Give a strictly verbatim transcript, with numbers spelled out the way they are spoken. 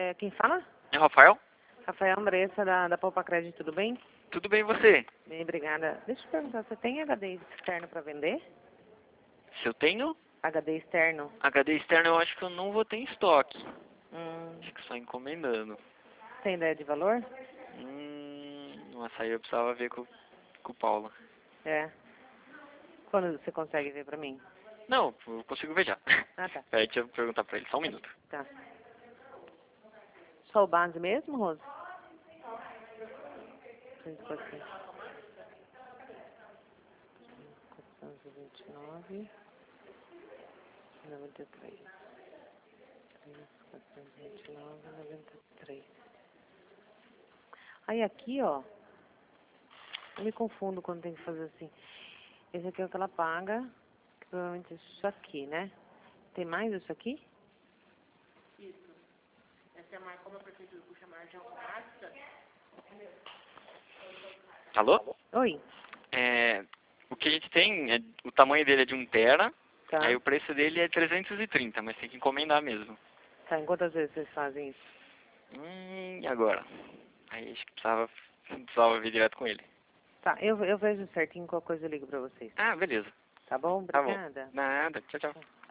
É, quem fala? É o Rafael? Rafael Andressa, da, da Poupa Crédito, tudo bem? Tudo bem, e você? Bem, obrigada. Deixa eu perguntar, você tem H D externo para vender? Se eu tenho H D externo? H D externo, eu acho que eu não vou ter em estoque. Hum, Acho que só encomendando. tem ideia de valor? Hum, nossa, aí eu precisava ver com, com o Paulo. É. Quando você consegue ver para mim? Não, eu consigo ver já. Ah, tá. Peraí, deixa eu perguntar pra ele, só um minuto. Tá. Só o base mesmo, Rose? cento e quatrocentos e vinte e nove, noventa e três. quatrocentos e vinte e nove, noventa e três. Aí aqui, ó, eu me confundo quando tem que fazer assim. Esse aqui é o que ela paga, que provavelmente é isso aqui, né? Tem mais isso aqui? Essa é a marca, como a prefeitura puxa margem automática. Alô? Oi. É, o que a gente tem, é, o tamanho dele é de um tera, Tá. aí o preço dele é trezentos e trinta, mas tem que encomendar mesmo. Tá, em quantas vezes vocês fazem isso? Hum, e agora? Aí acho que precisava, precisava vir direto com ele. Tá, eu, eu vejo certinho qual coisa eu ligo pra vocês. Ah, beleza. Tá bom? Tá bom. Obrigada. Nada, tchau, tchau.